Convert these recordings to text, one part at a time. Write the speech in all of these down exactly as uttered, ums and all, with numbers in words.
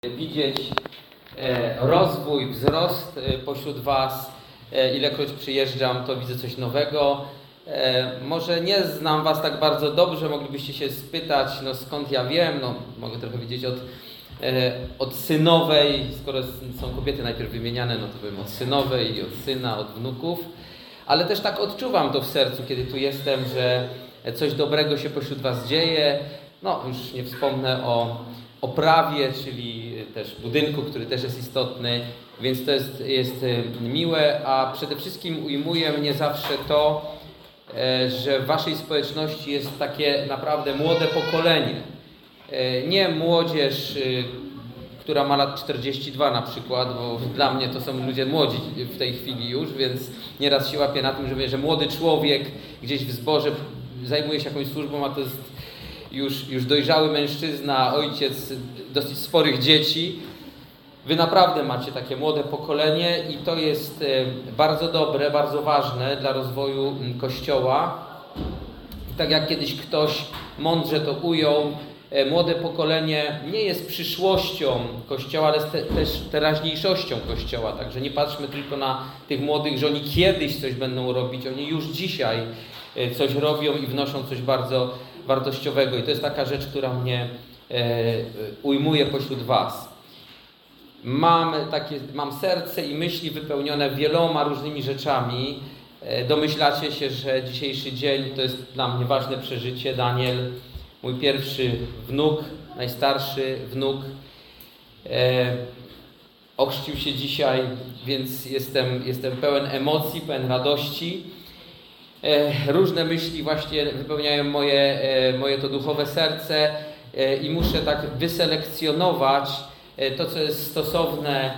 Widzieć rozwój, wzrost pośród Was. Ilekroć przyjeżdżam, to widzę coś nowego. Może nie znam Was tak bardzo dobrze, moglibyście się spytać, no skąd ja wiem, no mogę trochę wiedzieć od, od synowej, skoro są kobiety najpierw wymieniane, no to wiem od synowej i od syna, od wnuków. Ale też tak odczuwam to w sercu, kiedy tu jestem, że coś dobrego się pośród Was dzieje. No już nie wspomnę o o prawie, czyli też budynku, który też jest istotny, więc to jest, jest miłe, a przede wszystkim ujmuje mnie zawsze to, że w Waszej społeczności jest takie naprawdę młode pokolenie. Nie młodzież, która ma lat czterdzieści dwa na przykład, bo dla mnie to są ludzie młodzi w tej chwili już, więc nieraz się łapię na tym, że, mówię, że młody człowiek gdzieś w zborze zajmuje się jakąś służbą, a to jest Już, już dojrzały mężczyzna, ojciec dosyć sporych dzieci. Wy naprawdę macie takie młode pokolenie i to jest bardzo dobre, bardzo ważne dla rozwoju Kościoła. I tak jak kiedyś ktoś mądrze to ujął, młode pokolenie nie jest przyszłością Kościoła, ale jest te, też teraźniejszością Kościoła. Także nie patrzmy tylko na tych młodych, że oni kiedyś coś będą robić. Oni już dzisiaj coś robią i wnoszą coś bardzo wartościowego. I to jest taka rzecz, która mnie e, ujmuje pośród Was. Mam, takie, mam serce i myśli wypełnione wieloma różnymi rzeczami. E, domyślacie się, że dzisiejszy dzień to jest dla mnie ważne przeżycie. Daniel, mój pierwszy wnuk, najstarszy wnuk, e, ochrzcił się dzisiaj, więc jestem, jestem pełen emocji, pełen radości. Różne myśli właśnie wypełniają moje, moje to duchowe serce i muszę tak wyselekcjonować to, co jest stosowne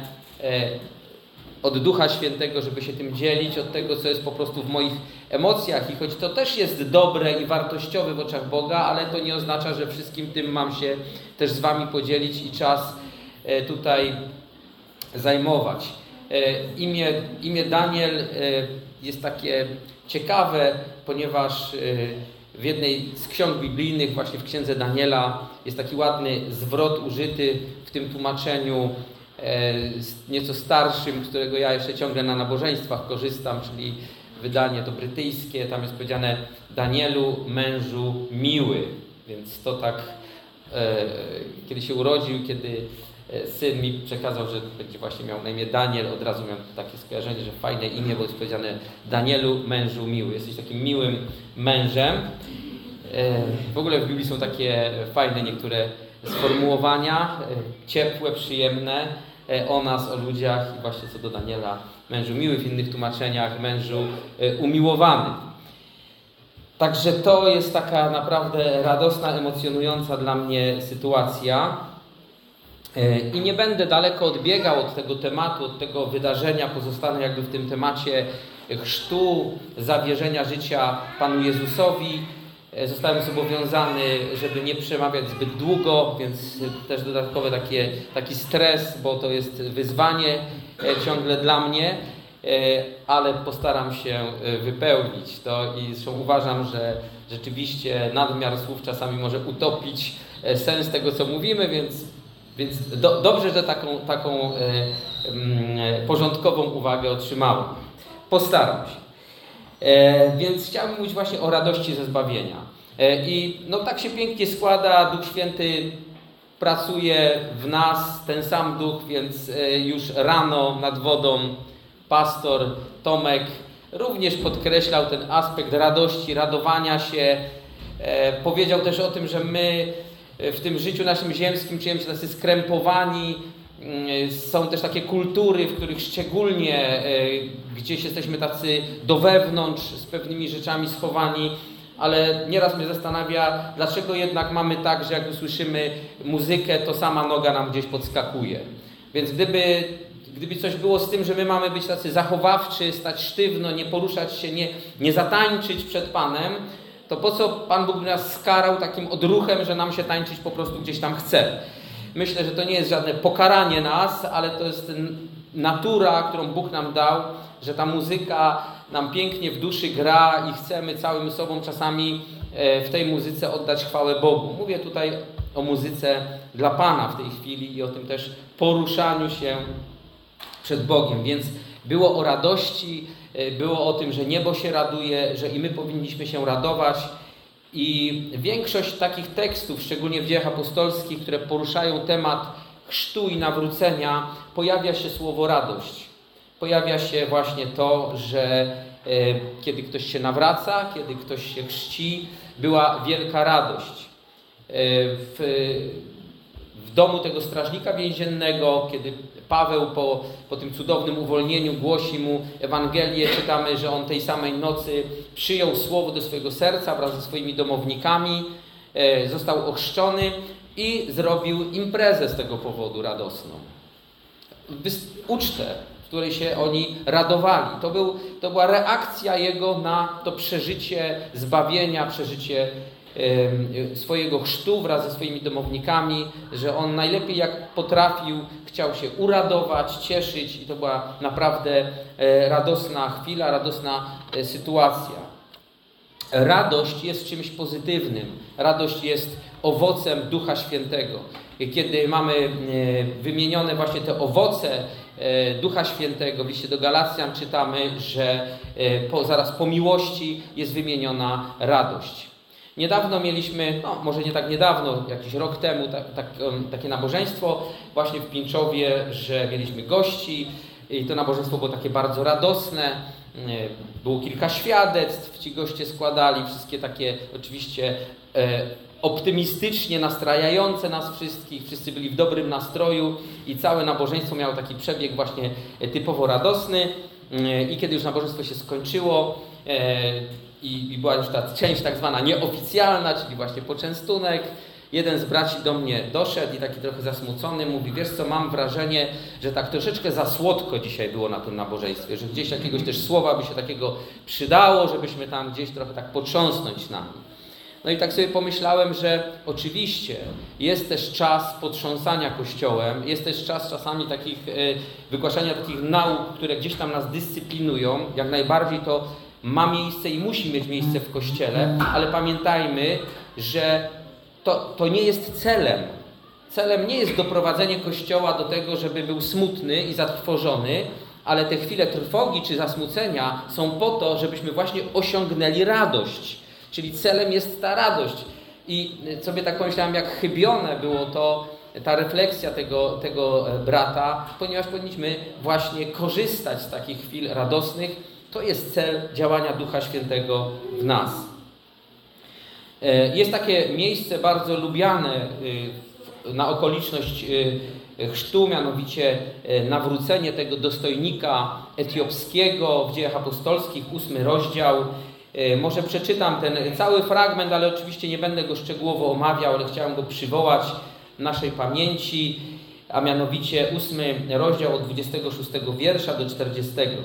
od Ducha Świętego, żeby się tym dzielić, od tego, co jest po prostu w moich emocjach. I choć to też jest dobre i wartościowe w oczach Boga, ale to nie oznacza, że wszystkim tym mam się też z Wami podzielić i czas tutaj zajmować. Imię, imię Daniel jest takie ciekawe, ponieważ w jednej z ksiąg biblijnych, właśnie w księdze Daniela, jest taki ładny zwrot użyty w tym tłumaczeniu nieco starszym, z którego ja jeszcze ciągle na nabożeństwach korzystam, czyli wydanie to brytyjskie. Tam jest powiedziane: Danielu, mężu miły. Więc to tak, kiedy się urodził, kiedy syn mi przekazał, że będzie właśnie miał na imię Daniel, od razu miałem takie skojarzenie, że fajne imię, bo jest powiedziane: Danielu, mężu miły. Jesteś takim miłym mężem. W ogóle w Biblii są takie fajne niektóre sformułowania, ciepłe, przyjemne o nas, o ludziach i właśnie co do Daniela, mężu miły, w innych tłumaczeniach mężu umiłowany. Także to jest taka naprawdę radosna, emocjonująca dla mnie sytuacja. I nie będę daleko odbiegał od tego tematu, od tego wydarzenia, pozostanę jakby w tym temacie chrztu, zawierzenia życia Panu Jezusowi. Zostałem zobowiązany, żeby nie przemawiać zbyt długo, więc też dodatkowy takie, taki stres, bo to jest wyzwanie ciągle dla mnie, ale postaram się wypełnić to i zresztą uważam, że rzeczywiście nadmiar słów czasami może utopić sens tego, co mówimy, więc Więc do, dobrze, że taką, taką e, e, porządkową uwagę otrzymałem. Postaram się. E, więc chciałbym mówić właśnie o radości ze zbawienia. E, I no tak się pięknie składa, Duch Święty pracuje w nas, ten sam Duch, więc e, już rano nad wodą pastor Tomek również podkreślał ten aspekt radości, radowania się. E, powiedział też o tym, że my w tym życiu naszym ziemskim czujemy się tacy skrępowani. Są też takie kultury, w których szczególnie gdzieś jesteśmy tacy do wewnątrz, z pewnymi rzeczami schowani, ale nieraz mnie zastanawia, dlaczego jednak mamy tak, że jak usłyszymy muzykę, to sama noga nam gdzieś podskakuje. Więc gdyby, gdyby coś było z tym, że my mamy być tacy zachowawczy, stać sztywno, nie poruszać się, nie, nie zatańczyć przed Panem, to po co Pan Bóg nas skarał takim odruchem, że nam się tańczyć po prostu gdzieś tam chce? Myślę, że to nie jest żadne pokaranie nas, ale to jest natura, którą Bóg nam dał, że ta muzyka nam pięknie w duszy gra i chcemy całym sobą czasami w tej muzyce oddać chwałę Bogu. Mówię tutaj o muzyce dla Pana w tej chwili i o tym też poruszaniu się przed Bogiem. Więc było o radości, było o tym, że niebo się raduje, że i my powinniśmy się radować. I większość takich tekstów, szczególnie w Dziejach Apostolskich, które poruszają temat chrztu i nawrócenia, pojawia się słowo radość. Pojawia się właśnie to, że e, kiedy ktoś się nawraca, kiedy ktoś się chrzci, była wielka radość. E, w, w domu tego strażnika więziennego, kiedy Paweł po, po tym cudownym uwolnieniu głosi mu Ewangelię, czytamy, że on tej samej nocy przyjął słowo do swojego serca wraz ze swoimi domownikami, e, został ochrzczony i zrobił imprezę z tego powodu radosną. Ucztę, w której się oni radowali. To, był, to była reakcja jego na to przeżycie zbawienia, przeżycie e, swojego chrztu wraz ze swoimi domownikami, że on najlepiej jak potrafił, chciał się uradować, cieszyć i to była naprawdę e, radosna chwila, radosna e, sytuacja. Radość jest czymś pozytywnym. Radość jest owocem Ducha Świętego. Kiedy mamy wymienione właśnie te owoce Ducha Świętego, w liście do Galacjan czytamy, że po, zaraz po miłości jest wymieniona radość. Niedawno mieliśmy, no może nie tak niedawno, jakiś rok temu, tak, tak, takie nabożeństwo właśnie w Pińczowie, że mieliśmy gości i to nabożeństwo było takie bardzo radosne. Było kilka świadectw, ci goście składali, wszystkie takie oczywiście e, optymistycznie nastrajające nas wszystkich. Wszyscy byli w dobrym nastroju i całe nabożeństwo miało taki przebieg właśnie typowo radosny. E, I kiedy już nabożeństwo się skończyło e, i, i była już ta część tak zwana nieoficjalna, czyli właśnie poczęstunek, jeden z braci do mnie doszedł i taki trochę zasmucony mówi, wiesz co, mam wrażenie, że tak troszeczkę za słodko dzisiaj było na tym nabożeństwie, że gdzieś jakiegoś też słowa by się takiego przydało, żebyśmy tam gdzieś trochę tak potrząsnąć nami. No i tak sobie pomyślałem, że oczywiście jest też czas potrząsania Kościołem, jest też czas czasami takich wygłaszania takich nauk, które gdzieś tam nas dyscyplinują, jak najbardziej to ma miejsce i musi mieć miejsce w Kościele, ale pamiętajmy, że To, to nie jest celem. Celem nie jest doprowadzenie Kościoła do tego, żeby był smutny i zatrwożony, ale te chwile trwogi czy zasmucenia są po to, żebyśmy właśnie osiągnęli radość. Czyli celem jest ta radość. I sobie tak pomyślałem, jak chybione było to, ta refleksja tego, tego brata, ponieważ powinniśmy właśnie korzystać z takich chwil radosnych. To jest cel działania Ducha Świętego w nas. Jest takie miejsce bardzo lubiane na okoliczność chrztu, mianowicie nawrócenie tego dostojnika etiopskiego w Dziejach Apostolskich, ósmy rozdział. Może przeczytam ten cały fragment, ale oczywiście nie będę go szczegółowo omawiał, ale chciałem go przywołać w naszej pamięci, a mianowicie ósmy rozdział od dwudziestego szóstego wiersza do czterdziestego.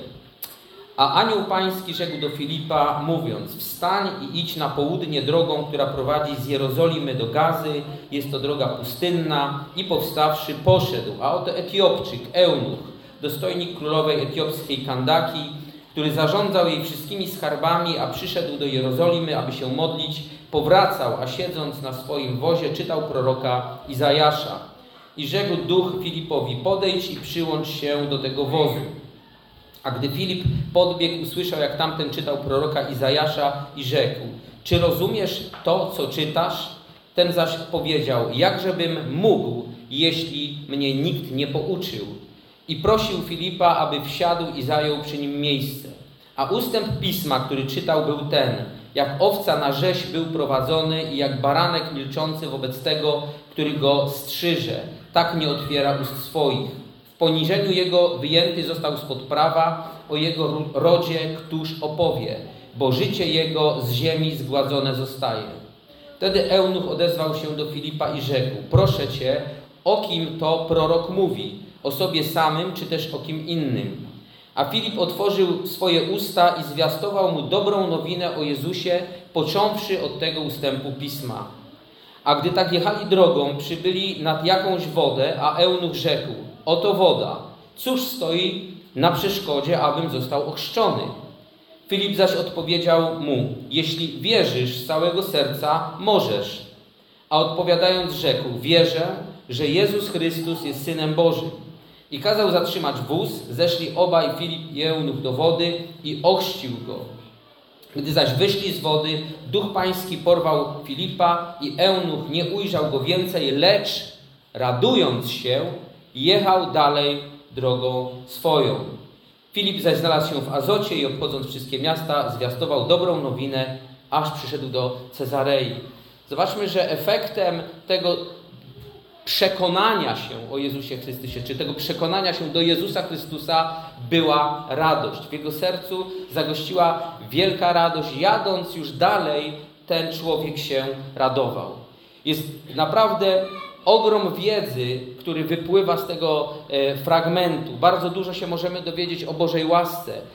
A anioł pański rzekł do Filipa, mówiąc, wstań i idź na południe drogą, która prowadzi z Jerozolimy do Gazy. Jest to droga pustynna. I powstawszy poszedł. A oto Etiopczyk, eunuch, dostojnik królowej etiopskiej Kandaki, który zarządzał jej wszystkimi skarbami, a przyszedł do Jerozolimy, aby się modlić, powracał, a siedząc na swoim wozie czytał proroka Izajasza. I rzekł duch Filipowi, podejdź i przyłącz się do tego wozu. A gdy Filip podbiegł, usłyszał, jak tamten czytał proroka Izajasza i rzekł, czy rozumiesz to, co czytasz? Ten zaś powiedział, jakżebym mógł, jeśli mnie nikt nie pouczył. I prosił Filipa, aby wsiadł i zajął przy nim miejsce. A ustęp pisma, który czytał, był ten, jak owca na rzeź był prowadzony i jak baranek milczący wobec tego, który go strzyże, tak nie otwiera ust swoich. W poniżeniu jego wyjęty został spod prawa, o jego rodzie któż opowie, bo życie jego z ziemi zgładzone zostaje. Wtedy eunuch odezwał się do Filipa i rzekł, proszę cię, o kim to prorok mówi, o sobie samym, czy też o kim innym? A Filip otworzył swoje usta i zwiastował mu dobrą nowinę o Jezusie, począwszy od tego ustępu pisma. A gdy tak jechali drogą, przybyli nad jakąś wodę, a eunuch rzekł, oto woda, cóż stoi na przeszkodzie, abym został ochrzczony? Filip zaś odpowiedział mu, jeśli wierzysz z całego serca, możesz. A odpowiadając rzekł: wierzę, że Jezus Chrystus jest Synem Bożym. I kazał zatrzymać wóz, zeszli obaj, Filip i eunuch, do wody i ochrzcił go. Gdy zaś wyszli z wody, Duch Pański porwał Filipa i eunuch nie ujrzał go więcej, lecz radując się, jechał dalej drogą swoją. Filip zaś znalazł się w Azocie i obchodząc wszystkie miasta, zwiastował dobrą nowinę, aż przyszedł do Cezarei. Zobaczmy, że efektem tego przekonania się o Jezusie Chrystusie, czy tego przekonania się do Jezusa Chrystusa była radość. W jego sercu zagościła wielka radość. Jadąc już dalej, ten człowiek się radował. Jest naprawdę ogrom wiedzy, który wypływa z tego e, fragmentu. Bardzo dużo się możemy dowiedzieć o Bożej łasce, e,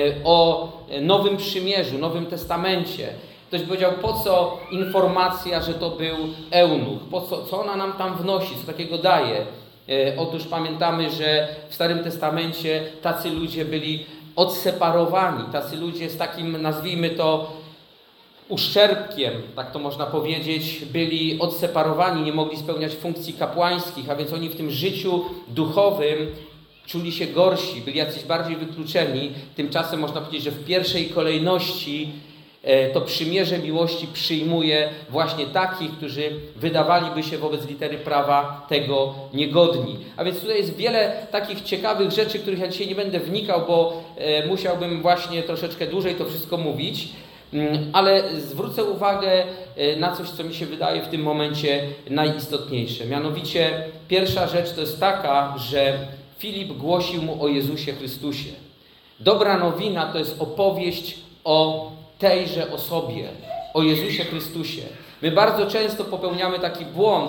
o Nowym Przymierzu, Nowym Testamencie. Ktoś powiedział, po co informacja, że to był eunuch? Po co, co ona nam tam wnosi? Co takiego daje? E, otóż pamiętamy, że w Starym Testamencie tacy ludzie byli odseparowani. Tacy ludzie z takim, nazwijmy to, uszczerbkiem, tak to można powiedzieć, byli odseparowani, nie mogli spełniać funkcji kapłańskich, a więc oni w tym życiu duchowym czuli się gorsi, byli jacyś bardziej wykluczeni. Tymczasem można powiedzieć, że w pierwszej kolejności to przymierze miłości przyjmuje właśnie takich, którzy wydawaliby się wobec litery prawa tego niegodni. A więc tutaj jest wiele takich ciekawych rzeczy, których ja dzisiaj nie będę wnikał, bo musiałbym właśnie troszeczkę dłużej to wszystko mówić. Ale zwrócę uwagę na coś, co mi się wydaje w tym momencie najistotniejsze. Mianowicie pierwsza rzecz to jest taka, że Filip głosił mu o Jezusie Chrystusie. Dobra nowina to jest opowieść o tejże osobie, o Jezusie Chrystusie. My bardzo często popełniamy taki błąd,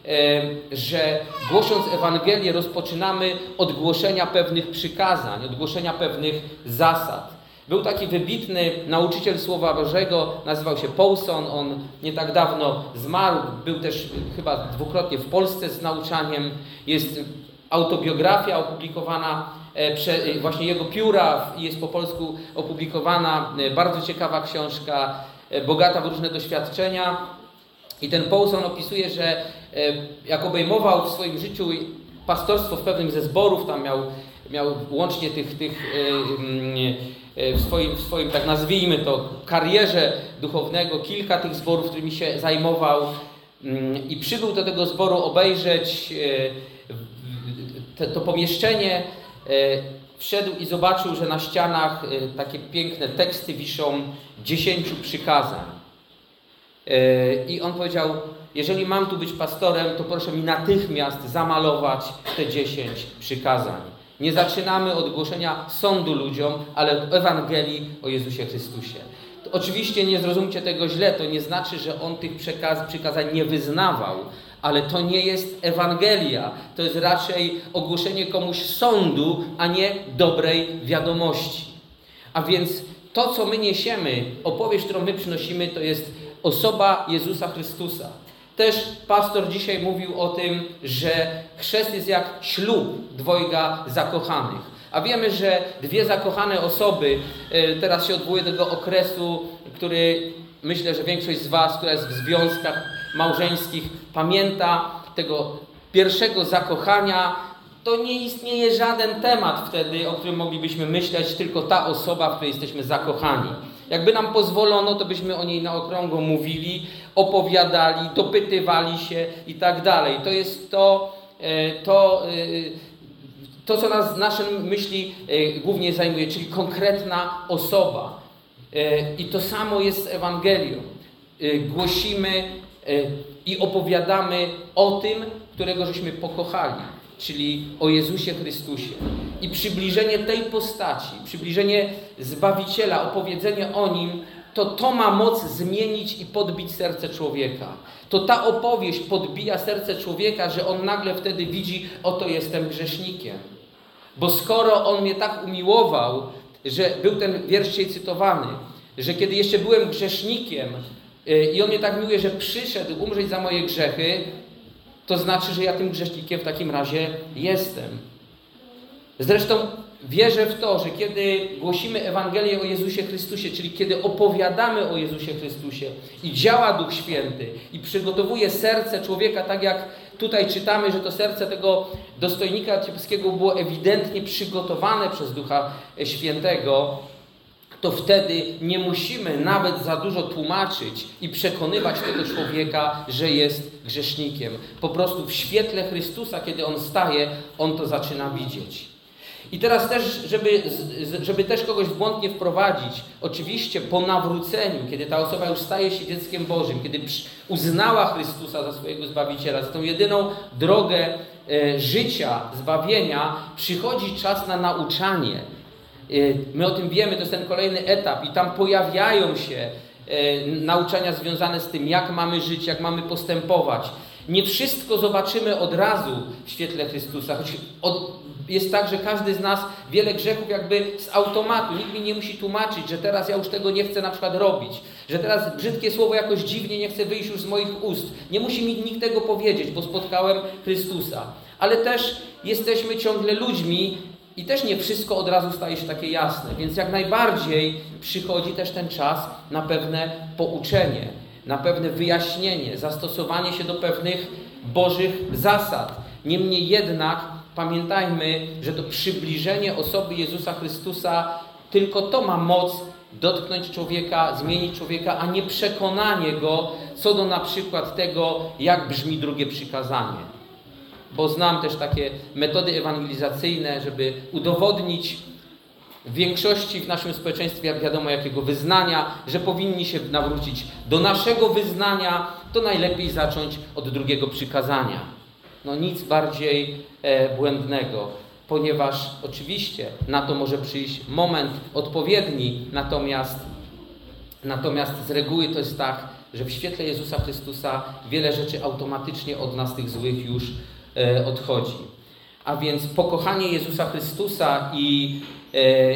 że głosząc Ewangelię rozpoczynamy od głoszenia pewnych przykazań, od głoszenia pewnych zasad. Był taki wybitny nauczyciel Słowa Bożego, nazywał się Paulson, on nie tak dawno zmarł, był też chyba dwukrotnie w Polsce z nauczaniem. Jest autobiografia opublikowana, właśnie jego pióra, jest po polsku opublikowana, bardzo ciekawa książka, bogata w różne doświadczenia. I ten Paulson opisuje, że jak obejmował w swoim życiu pastorstwo w pewnym ze zborów, tam miał, miał łącznie tych, tych w swoim, w swoim, tak nazwijmy to, karierze duchownego, kilka tych zborów, którymi się zajmował i przybył do tego zboru obejrzeć te, to pomieszczenie, wszedł i zobaczył, że na ścianach takie piękne teksty wiszą dziesięciu przykazań. I on powiedział, jeżeli mam tu być pastorem, to proszę mi natychmiast zamalować te dziesięć przykazań. Nie zaczynamy od głoszenia sądu ludziom, ale od Ewangelii o Jezusie Chrystusie. To oczywiście nie zrozumcie tego źle, to nie znaczy, że on tych przekaz, przykazań nie wyznawał, ale to nie jest Ewangelia. To jest raczej ogłoszenie komuś sądu, a nie dobrej wiadomości. A więc to, co my niesiemy, opowieść, którą my przynosimy, to jest osoba Jezusa Chrystusa. Też pastor dzisiaj mówił o tym, że chrzest jest jak ślub dwojga zakochanych. A wiemy, że dwie zakochane osoby, teraz się odwołuję do tego okresu, który myślę, że większość z Was, która jest w związkach małżeńskich, pamięta tego pierwszego zakochania. To nie istnieje żaden temat wtedy, o którym moglibyśmy myśleć, tylko ta osoba, w której jesteśmy zakochani. Jakby nam pozwolono, to byśmy o niej na okrągło mówili, opowiadali, dopytywali się i tak dalej. To jest to, to, to co nas, nasze myśli głównie zajmuje, czyli konkretna osoba. I to samo jest z Ewangelią. Głosimy i opowiadamy o tym, którego żeśmy pokochali, czyli o Jezusie Chrystusie. I przybliżenie tej postaci, przybliżenie Zbawiciela, opowiedzenie o Nim, to to ma moc zmienić i podbić serce człowieka. To ta opowieść podbija serce człowieka, że on nagle wtedy widzi, oto jestem grzesznikiem. Bo skoro On mnie tak umiłował, że był ten wiersz dzisiaj cytowany, że kiedy jeszcze byłem grzesznikiem i On mnie tak miłuje, że przyszedł umrzeć za moje grzechy, to znaczy, że ja tym grzesznikiem w takim razie jestem. Zresztą wierzę w to, że kiedy głosimy Ewangelię o Jezusie Chrystusie, czyli kiedy opowiadamy o Jezusie Chrystusie i działa Duch Święty i przygotowuje serce człowieka, tak jak tutaj czytamy, że to serce tego dostojnika etiopskiego było ewidentnie przygotowane przez Ducha Świętego, to wtedy nie musimy nawet za dużo tłumaczyć i przekonywać tego człowieka, że jest grzesznikiem. Po prostu w świetle Chrystusa, kiedy on staje, on to zaczyna widzieć. I teraz też, żeby, żeby też kogoś w błąd nie wprowadzić, oczywiście po nawróceniu, kiedy ta osoba już staje się dzieckiem Bożym, kiedy uznała Chrystusa za swojego Zbawiciela, za tą jedyną drogę e, życia, zbawienia, przychodzi czas na nauczanie. E, my o tym wiemy, to jest ten kolejny etap i tam pojawiają się e, nauczania związane z tym, jak mamy żyć, jak mamy postępować. Nie wszystko zobaczymy od razu w świetle Chrystusa, choć od, jest tak, że każdy z nas wiele grzechów jakby z automatu. Nikt mi nie musi tłumaczyć, że teraz ja już tego nie chcę na przykład robić. Że teraz brzydkie słowo jakoś dziwnie nie chce wyjść już z moich ust. Nie musi mi nikt tego powiedzieć, bo spotkałem Chrystusa. Ale też jesteśmy ciągle ludźmi i też nie wszystko od razu staje się takie jasne. Więc jak najbardziej przychodzi też ten czas na pewne pouczenie, na pewne wyjaśnienie, zastosowanie się do pewnych Bożych zasad. Niemniej jednak pamiętajmy, że to przybliżenie osoby Jezusa Chrystusa, tylko to ma moc dotknąć człowieka, zmienić człowieka, a nie przekonanie go co do na przykład tego, jak brzmi drugie przykazanie. Bo znam też takie metody ewangelizacyjne, żeby udowodnić w większości w naszym społeczeństwie, wiadomo jakiego wyznania, że powinni się nawrócić do naszego wyznania, to najlepiej zacząć od drugiego przykazania. No nic bardziej e, błędnego, ponieważ oczywiście na to może przyjść moment odpowiedni, natomiast, natomiast z reguły to jest tak, że w świetle Jezusa Chrystusa wiele rzeczy automatycznie od nas tych złych już e, odchodzi. A więc pokochanie Jezusa Chrystusa i, e,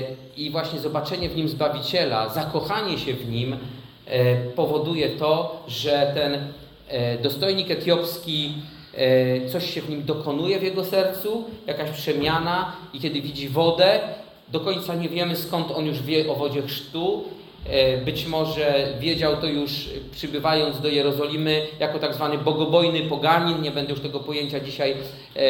i właśnie zobaczenie w Nim Zbawiciela, zakochanie się w Nim e, powoduje to, że ten e, dostojnik etiopski coś się w nim dokonuje w jego sercu, jakaś przemiana i kiedy widzi wodę, do końca nie wiemy skąd on już wie o wodzie chrztu. Być może wiedział to już przybywając do Jerozolimy jako tak zwany bogobojny poganin. Nie będę już tego pojęcia dzisiaj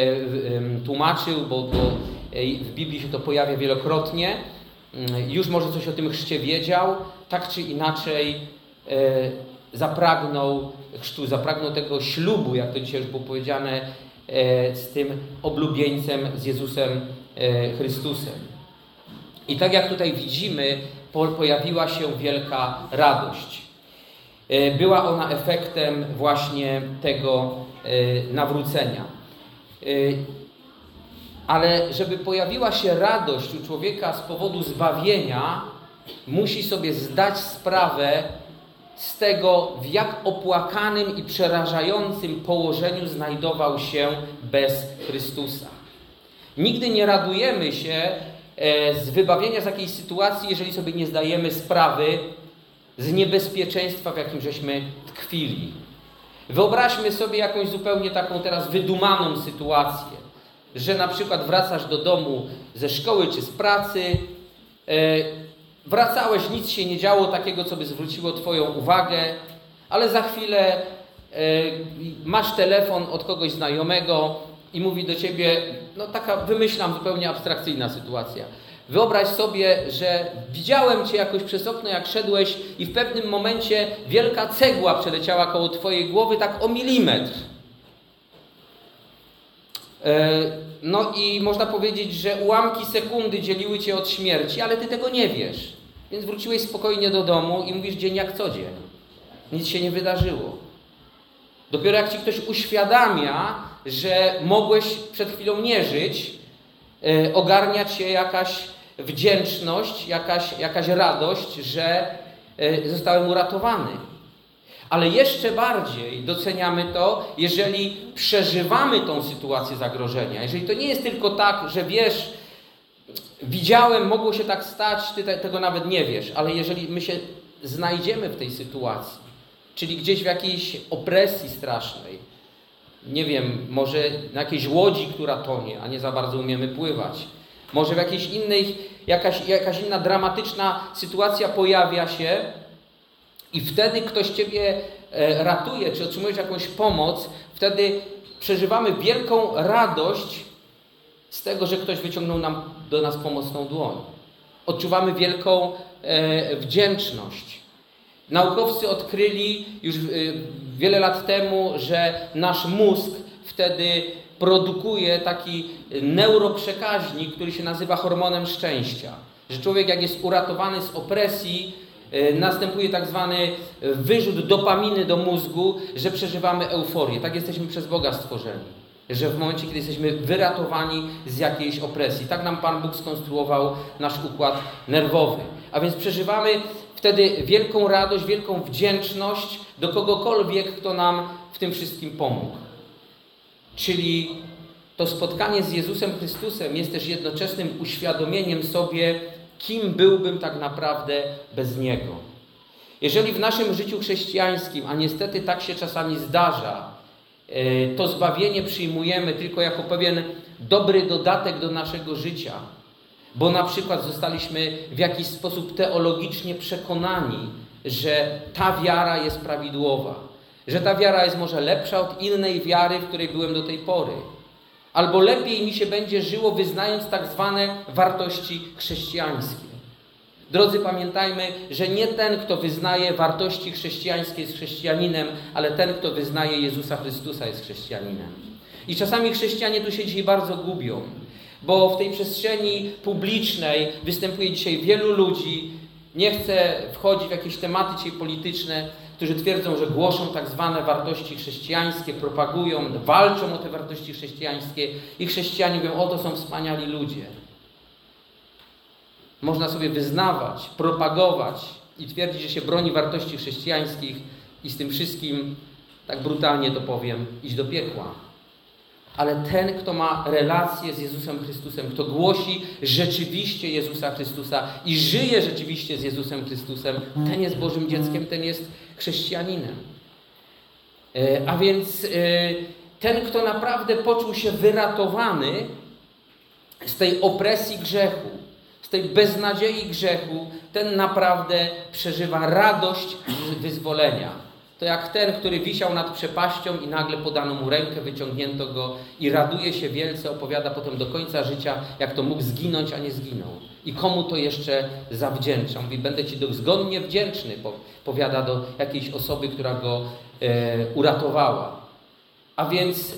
tłumaczył, bo, bo w Biblii się to pojawia wielokrotnie. Już może coś o tym chrzcie wiedział, tak czy inaczej zapragnął chrztu, zapragnął tego ślubu, jak to dzisiaj już było powiedziane, z tym oblubieńcem, z Jezusem Chrystusem. I tak jak tutaj widzimy, pojawiła się wielka radość. Była ona efektem właśnie tego nawrócenia. Ale żeby pojawiła się radość u człowieka z powodu zbawienia, musi sobie zdać sprawę z tego, w jak opłakanym i przerażającym położeniu znajdował się bez Chrystusa. Nigdy nie radujemy się z wybawienia z jakiejś sytuacji, jeżeli sobie nie zdajemy sprawy z niebezpieczeństwa, w jakim żeśmy tkwili. Wyobraźmy sobie jakąś zupełnie taką teraz wydumaną sytuację, że na przykład wracasz do domu ze szkoły czy z pracy, wracałeś, nic się nie działo takiego, co by zwróciło Twoją uwagę, ale za chwilę masz telefon od kogoś znajomego i mówi do Ciebie, no taka wymyślam zupełnie abstrakcyjna sytuacja. Wyobraź sobie, że widziałem Cię jakoś przez okno, jak szedłeś i w pewnym momencie wielka cegła przeleciała koło Twojej głowy tak o milimetr. No i można powiedzieć, że ułamki sekundy dzieliły Cię od śmierci, ale Ty tego nie wiesz. Więc wróciłeś spokojnie do domu i mówisz dzień jak co dzień. Nic się nie wydarzyło. Dopiero jak Ci ktoś uświadamia, że mogłeś przed chwilą nie żyć, yy, ogarnia Cię jakaś wdzięczność, jakaś, jakaś radość, że yy, zostałem uratowany. Ale jeszcze bardziej doceniamy to, jeżeli przeżywamy tą sytuację zagrożenia. Jeżeli to nie jest tylko tak, że wiesz, widziałem, mogło się tak stać, ty te, tego nawet nie wiesz, ale jeżeli my się znajdziemy w tej sytuacji, czyli gdzieś w jakiejś opresji strasznej, nie wiem, może na jakiejś łodzi, która tonie, a nie za bardzo umiemy pływać, Może w jakiejś innej, jakaś, jakaś inna dramatyczna sytuacja pojawia się i wtedy ktoś Ciebie ratuje, czy otrzymujesz jakąś pomoc, wtedy przeżywamy wielką radość z tego, że ktoś wyciągnął nam do nas pomocną dłoń. Odczuwamy wielką e, wdzięczność. Naukowcy odkryli już e, wiele lat temu, że nasz mózg wtedy produkuje taki neuroprzekaźnik, który się nazywa hormonem szczęścia. Że człowiek, jak jest uratowany z opresji, e, następuje tak zwany wyrzut dopaminy do mózgu, że przeżywamy euforię. Tak jesteśmy przez Boga stworzeni. Że w momencie, kiedy jesteśmy wyratowani z jakiejś opresji. Tak nam Pan Bóg skonstruował nasz układ nerwowy. A więc przeżywamy wtedy wielką radość, wielką wdzięczność do kogokolwiek, kto nam w tym wszystkim pomógł. Czyli to spotkanie z Jezusem Chrystusem jest też jednoczesnym uświadomieniem sobie, kim byłbym tak naprawdę bez Niego. Jeżeli w naszym życiu chrześcijańskim, a niestety tak się czasami zdarza, to zbawienie przyjmujemy tylko jako pewien dobry dodatek do naszego życia, bo na przykład zostaliśmy w jakiś sposób teologicznie przekonani, że ta wiara jest prawidłowa, że ta wiara jest może lepsza od innej wiary, w której byłem do tej pory, albo lepiej mi się będzie żyło, wyznając tak zwane wartości chrześcijańskie. Drodzy, pamiętajmy, że nie ten, kto wyznaje wartości chrześcijańskie, jest chrześcijaninem, ale ten, kto wyznaje Jezusa Chrystusa, jest chrześcijaninem. I czasami chrześcijanie tu się dzisiaj bardzo gubią, bo w tej przestrzeni publicznej występuje dzisiaj wielu ludzi, nie chcę wchodzić w jakieś tematy dzisiaj polityczne, którzy twierdzą, że głoszą tak zwane wartości chrześcijańskie, propagują, walczą o te wartości chrześcijańskie i chrześcijanie mówią, o to są wspaniali ludzie. Można sobie wyznawać, propagować i twierdzić, że się broni wartości chrześcijańskich i z tym wszystkim, tak brutalnie to powiem, iść do piekła. Ale ten, kto ma relację z Jezusem Chrystusem, kto głosi rzeczywiście Jezusa Chrystusa i żyje rzeczywiście z Jezusem Chrystusem, ten jest Bożym dzieckiem, ten jest chrześcijaninem. A więc ten, kto naprawdę poczuł się wyratowany z tej opresji grzechu, z tej beznadziei grzechu, ten naprawdę przeżywa radość wyzwolenia. To jak ten, który wisiał nad przepaścią i nagle podano mu rękę, wyciągnięto go i raduje się wielce, opowiada potem do końca życia, jak to mógł zginąć, a nie zginął. I komu to jeszcze zawdzięczam. Mówi, będę Ci dozgonnie wdzięczny, powiada do jakiejś osoby, która go e, uratowała. A więc e,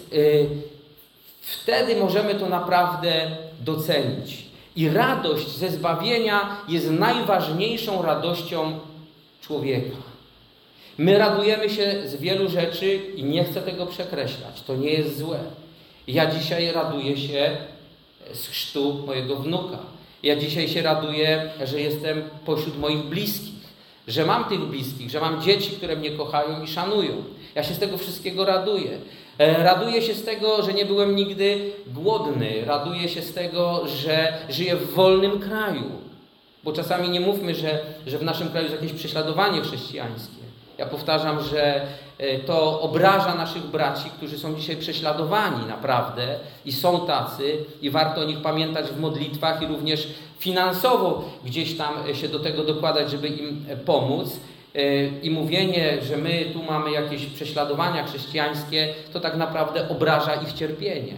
wtedy możemy to naprawdę docenić. I radość ze zbawienia jest najważniejszą radością człowieka. My radujemy się z wielu rzeczy i nie chcę tego przekreślać. To nie jest złe. Ja dzisiaj raduję się z chrztu mojego wnuka. Ja dzisiaj się raduję, że jestem pośród moich bliskich. Że mam tych bliskich, że mam dzieci, które mnie kochają i szanują. Ja się z tego wszystkiego raduję. Raduję się z tego, że nie byłem nigdy głodny. Raduję się z tego, że żyję w wolnym kraju. Bo czasami nie mówmy, że, że w naszym kraju jest jakieś prześladowanie chrześcijańskie. Ja powtarzam, że to obraża naszych braci, którzy są dzisiaj prześladowani naprawdę i są tacy i warto o nich pamiętać w modlitwach i również finansowo gdzieś tam się do tego dokładać, żeby im pomóc. I mówienie, że my tu mamy jakieś prześladowania chrześcijańskie, to tak naprawdę obraża ich cierpienie.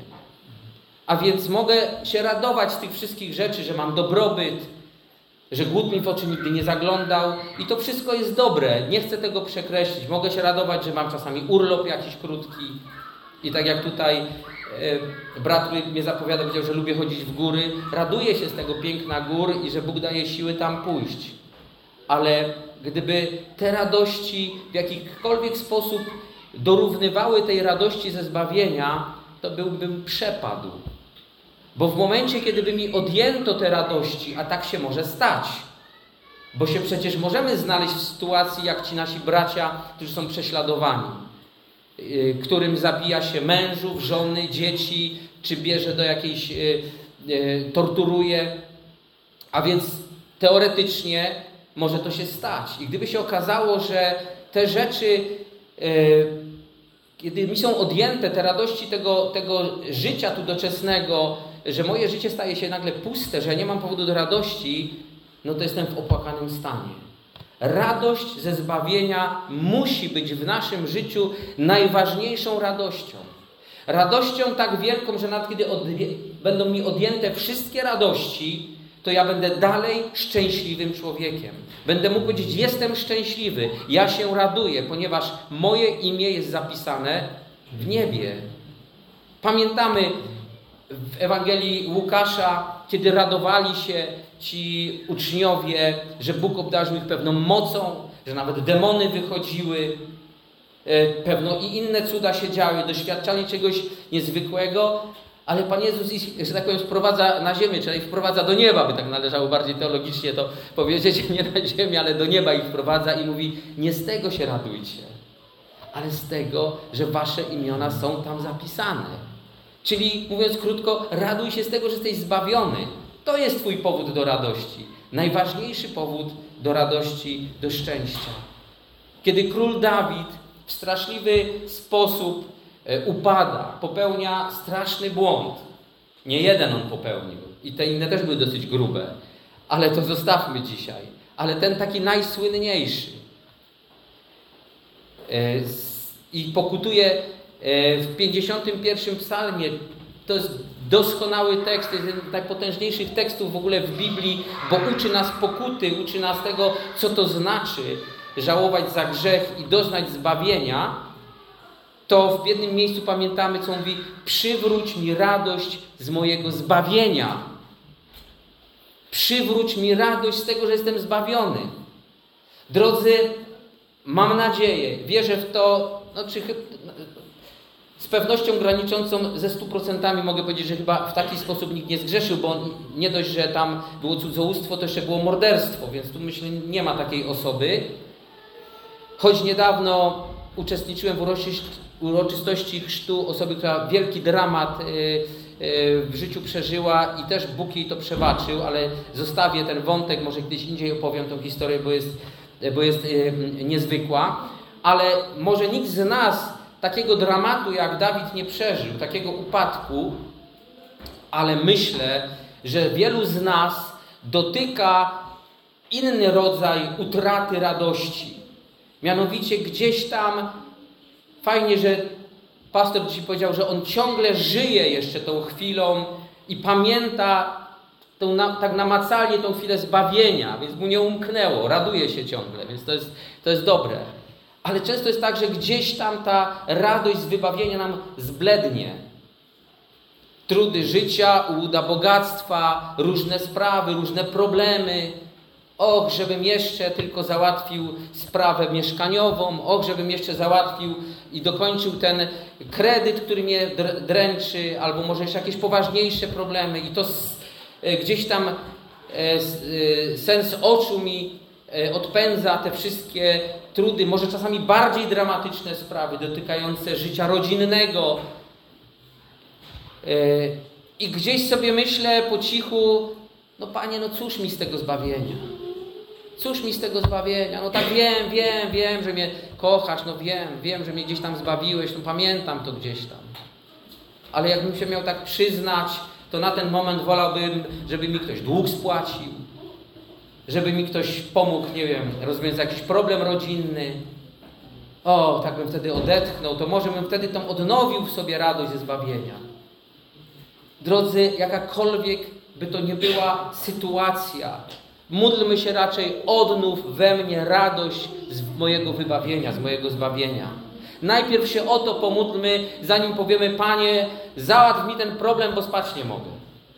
A więc mogę się radować z tych wszystkich rzeczy, że mam dobrobyt, że głód mi w oczy nigdy nie zaglądał i to wszystko jest dobre. Nie chcę tego przekreślić. Mogę się radować, że mam czasami urlop jakiś krótki i tak jak tutaj e, brat, który mnie zapowiada, powiedział, że lubię chodzić w góry. Raduję się z tego piękna gór i że Bóg daje siły tam pójść. Ale gdyby te radości w jakikolwiek sposób dorównywały tej radości ze zbawienia, to byłbym przepadł. Bo w momencie, kiedy by mi odjęto te radości, a tak się może stać, bo się przecież możemy znaleźć w sytuacji jak ci nasi bracia, którzy są prześladowani, yy, którym zabija się mężów, żony, dzieci, czy bierze do jakiejś, yy, yy, torturuje, a więc teoretycznie może to się stać. I gdyby się okazało, że te rzeczy, yy, kiedy mi są odjęte, te radości tego, tego życia tu doczesnego, że moje życie staje się nagle puste, że ja nie mam powodu do radości, no to jestem w opłakanym stanie. Radość ze zbawienia musi być w naszym życiu najważniejszą radością. Radością tak wielką, że nawet kiedy odwie- będą mi odjęte wszystkie radości, to ja będę dalej szczęśliwym człowiekiem. Będę mógł powiedzieć, jestem szczęśliwy, ja się raduję, ponieważ moje imię jest zapisane w niebie. Pamiętamy w Ewangelii Łukasza, kiedy radowali się ci uczniowie, że Bóg obdarzył ich pewną mocą, że nawet demony wychodziły, pewno i inne cuda się działy, doświadczali czegoś niezwykłego, ale Pan Jezus ich, że tak powiem, sprowadza na ziemię, czyli wprowadza do nieba, by tak należało bardziej teologicznie to powiedzieć, nie na ziemię, ale do nieba ich wprowadza i mówi, nie z tego się radujcie, ale z tego, że wasze imiona są tam zapisane. Czyli, mówiąc krótko, raduj się z tego, że jesteś zbawiony. To jest twój powód do radości. Najważniejszy powód do radości, do szczęścia. Kiedy król Dawid w straszliwy sposób upada, popełnia straszny błąd. Nie jeden on popełnił. I te inne też były dosyć grube. Ale to zostawmy dzisiaj. Ale ten taki najsłynniejszy. I pokutuje w pięćdziesiątym pierwszym psalmie. To jest doskonały tekst, to jest jeden z najpotężniejszych tekstów w ogóle w Biblii, bo uczy nas pokuty, uczy nas tego, co to znaczy żałować za grzech i doznać zbawienia. To w jednym miejscu pamiętamy, co mówi, przywróć mi radość z mojego zbawienia. Przywróć mi radość z tego, że jestem zbawiony. Drodzy, mam nadzieję, wierzę w to, no, czy, z pewnością graniczącą ze stu procentami mogę powiedzieć, że chyba w taki sposób nikt nie zgrzeszył, bo nie dość, że tam było cudzołóstwo, to jeszcze było morderstwo, więc tu myślę, nie ma takiej osoby. Choć niedawno uczestniczyłem w uroczystości chrztu osoby, która wielki dramat w życiu przeżyła i też Bóg jej to przebaczył, ale zostawię ten wątek, może kiedyś indziej opowiem tą historię, bo jest, bo jest niezwykła. Ale może nikt z nas takiego dramatu jak Dawid nie przeżył, takiego upadku, ale myślę, że wielu z nas dotyka inny rodzaj utraty radości. Mianowicie gdzieś tam, fajnie, że pastor dzisiaj powiedział, że on ciągle żyje jeszcze tą chwilą i pamięta tą, na, tak namacalnie tą chwilę zbawienia, więc mu nie umknęło, raduje się ciągle, więc to jest, to jest dobre. Ale często jest tak, że gdzieś tam ta radość z wybawienia nam zblednie. Trudy życia, ułuda bogactwa, różne sprawy, różne problemy. Och, żebym jeszcze tylko załatwił sprawę mieszkaniową. Och, żebym jeszcze załatwił i dokończył ten kredyt, który mnie dręczy, albo może jeszcze jakieś poważniejsze problemy. I to gdzieś tam sens oczu mi odpędza te wszystkie trudy, może czasami bardziej dramatyczne sprawy dotykające życia rodzinnego. I gdzieś sobie myślę po cichu, no Panie, no cóż mi z tego zbawienia? Cóż mi z tego zbawienia? No tak wiem, wiem, wiem, że mnie kochasz, no wiem, wiem, że mnie gdzieś tam zbawiłeś, no pamiętam to gdzieś tam. Ale jakbym się miał tak przyznać, to na ten moment wolałbym, żeby mi ktoś dług spłacił, żeby mi ktoś pomógł, nie wiem, rozwiązać jakiś problem rodzinny. O, tak bym wtedy odetchnął, to może bym wtedy tam odnowił w sobie radość ze zbawienia. Drodzy, jakakolwiek by to nie była sytuacja, módlmy się raczej, odnów we mnie radość z mojego wybawienia, z mojego zbawienia. Najpierw się o to pomódlmy, zanim powiemy, Panie, załatw mi ten problem, bo spać nie mogę.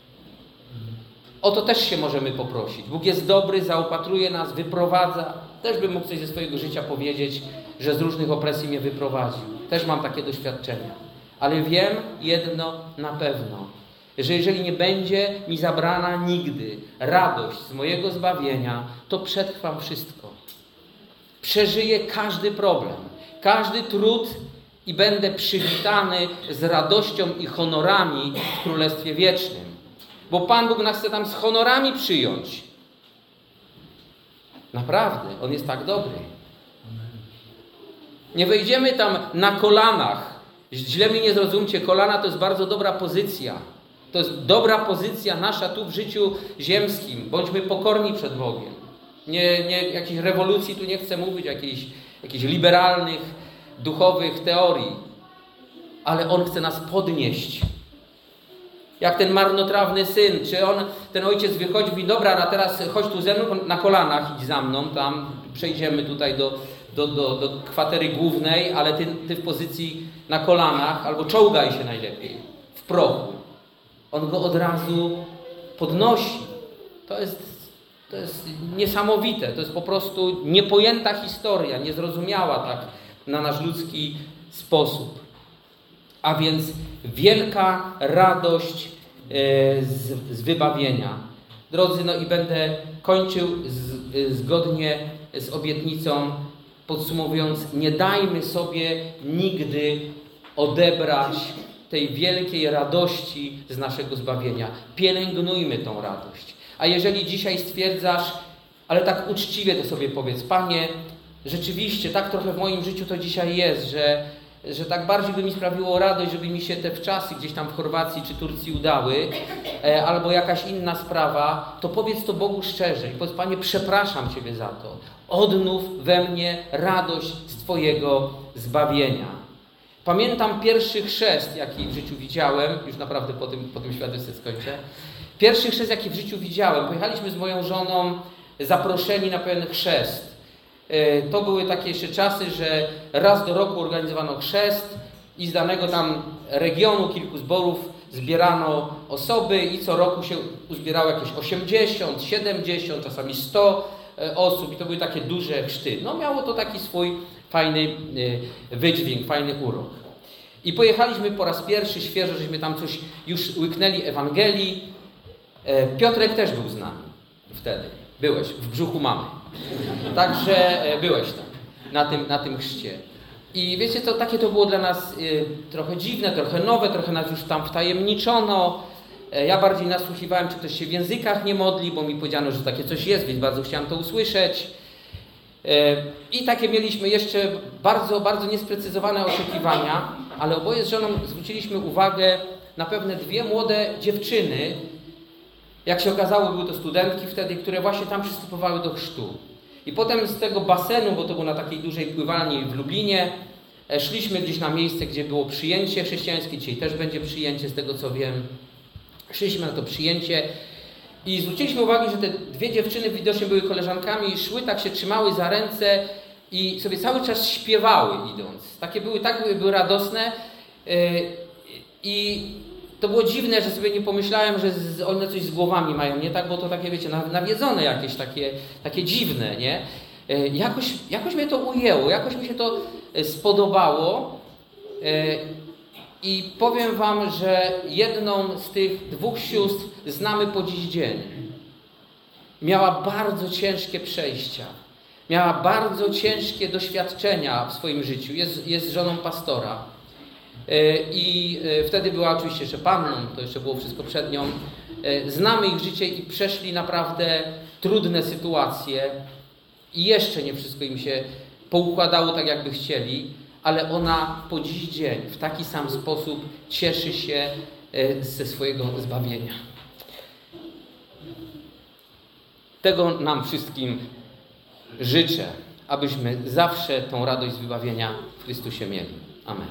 O to też się możemy poprosić. Bóg jest dobry, zaopatruje nas, wyprowadza. Też bym mógł coś ze swojego życia powiedzieć, że z różnych opresji mnie wyprowadził. Też mam takie doświadczenia. Ale wiem jedno na pewno, że jeżeli nie będzie mi zabrana nigdy radość z mojego zbawienia, to przetrwam wszystko. Przeżyję każdy problem, każdy trud i będę przywitany z radością i honorami w Królestwie Wiecznym. Bo Pan Bóg nas chce tam z honorami przyjąć. Naprawdę, On jest tak dobry. Nie wejdziemy tam na kolanach. Źle mnie nie zrozumcie, kolana to jest bardzo dobra pozycja. To jest dobra pozycja nasza tu w życiu ziemskim. Bądźmy pokorni przed Bogiem. Nie, nie, jakiejś rewolucji tu nie chcę mówić, jakichś, jakichś liberalnych, duchowych teorii. Ale On chce nas podnieść. Jak ten marnotrawny syn, czy on, ten ojciec wychodzi i mówi, dobra, a teraz chodź tu ze mną, na kolanach idź za mną, tam przejdziemy tutaj do, do, do, do kwatery głównej, ale ty, ty w pozycji na kolanach, albo czołgaj się najlepiej, w prochu. On go od razu podnosi. To jest, to jest niesamowite, to jest po prostu niepojęta historia, niezrozumiała tak na nasz ludzki sposób. A więc wielka radość e, z, z wybawienia. Drodzy, no i będę kończył z, e, zgodnie z obietnicą, podsumowując, nie dajmy sobie nigdy odebrać tej wielkiej radości z naszego zbawienia. Pielęgnujmy tą radość. A jeżeli dzisiaj stwierdzasz, ale tak uczciwie to sobie powiedz, Panie, rzeczywiście tak trochę w moim życiu to dzisiaj jest, że że tak bardziej by mi sprawiło radość, żeby mi się te wczasy gdzieś tam w Chorwacji czy Turcji udały, e, albo jakaś inna sprawa, to powiedz to Bogu szczerze i powiedz, Panie, przepraszam Ciebie za to. Odnów we mnie radość z Twojego zbawienia. Pamiętam pierwszy chrzest, jaki w życiu widziałem, już naprawdę po tym, po tym świadectwie skończę. Pierwszy chrzest, jaki w życiu widziałem, pojechaliśmy z moją żoną zaproszeni na pewien chrzest. To były takie jeszcze czasy, że raz do roku organizowano chrzest i z danego tam regionu, kilku zborów zbierano osoby i co roku się uzbierało jakieś osiemdziesiąt, siedemdziesiąt, czasami sto osób i to były takie duże chrzty. No miało to taki swój fajny wydźwięk, fajny urok. I pojechaliśmy po raz pierwszy, świeżo, żeśmy tam coś już łyknęli Ewangelii. Piotrek też był z nami wtedy. Byłeś w brzuchu mamy. Także byłeś tam, na tym, na tym chrzcie. I wiecie co, takie to było dla nas y, trochę dziwne, trochę nowe, trochę nas już tam wtajemniczono. E, ja bardziej nasłuchiwałem, czy ktoś się w językach nie modli, bo mi powiedziano, że takie coś jest, więc bardzo chciałem to usłyszeć. E, I takie mieliśmy jeszcze bardzo, bardzo niesprecyzowane oczekiwania, ale oboje z żoną zwróciliśmy uwagę na pewne dwie młode dziewczyny. Jak się okazało, były to studentki wtedy, które właśnie tam przystępowały do chrztu. I potem z tego basenu, bo to było na takiej dużej pływalni w Lublinie, szliśmy gdzieś na miejsce, gdzie było przyjęcie chrześcijańskie. Dzisiaj też będzie przyjęcie, z tego co wiem. Szliśmy na to przyjęcie i zwróciliśmy uwagę, że te dwie dziewczyny widocznie były koleżankami i szły, tak się trzymały za ręce i sobie cały czas śpiewały idąc. Takie były, tak były, były radosne yy, i to było dziwne, że sobie nie pomyślałem, że z, one coś z głowami mają, nie tak, bo to takie, wiecie, nawiedzone jakieś, takie, takie dziwne, nie? E, jakoś, jakoś mnie to ujęło, jakoś mi się to spodobało e, i powiem wam, że jedną z tych dwóch sióstr znamy po dziś dzień. Miała bardzo ciężkie przejścia, miała bardzo ciężkie doświadczenia w swoim życiu, jest, jest żoną pastora. I wtedy była oczywiście jeszcze panną, to jeszcze było wszystko przed nią. Znamy ich życie i przeszli naprawdę trudne sytuacje i jeszcze nie wszystko im się poukładało tak, jakby chcieli, ale ona po dziś dzień w taki sam sposób cieszy się ze swojego zbawienia. Tego nam wszystkim życzę, abyśmy zawsze tą radość z wybawienia w Chrystusie mieli. Amen.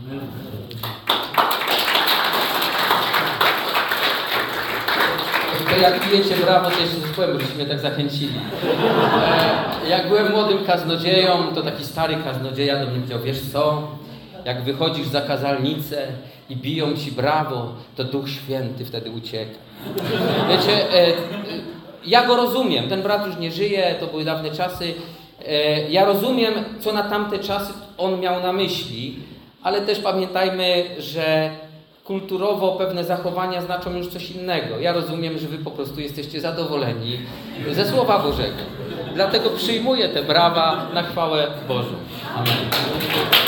To jak pijecie brawo, to jeszcze zespołem, byście mnie tak zachęcili. E, jak byłem młodym kaznodzieją, to taki stary kaznodzieja do mnie powiedział, wiesz co, jak wychodzisz za kazalnicę i biją ci brawo, to Duch Święty wtedy ucieka. Wiecie, e, ja go rozumiem, ten brat już nie żyje, to były dawne czasy. E, ja rozumiem, co na tamte czasy on miał na myśli, ale też pamiętajmy, że kulturowo pewne zachowania znaczą już coś innego. Ja rozumiem, że wy po prostu jesteście zadowoleni ze Słowa Bożego. Dlatego przyjmuję te brawa na chwałę Bożą. Amen.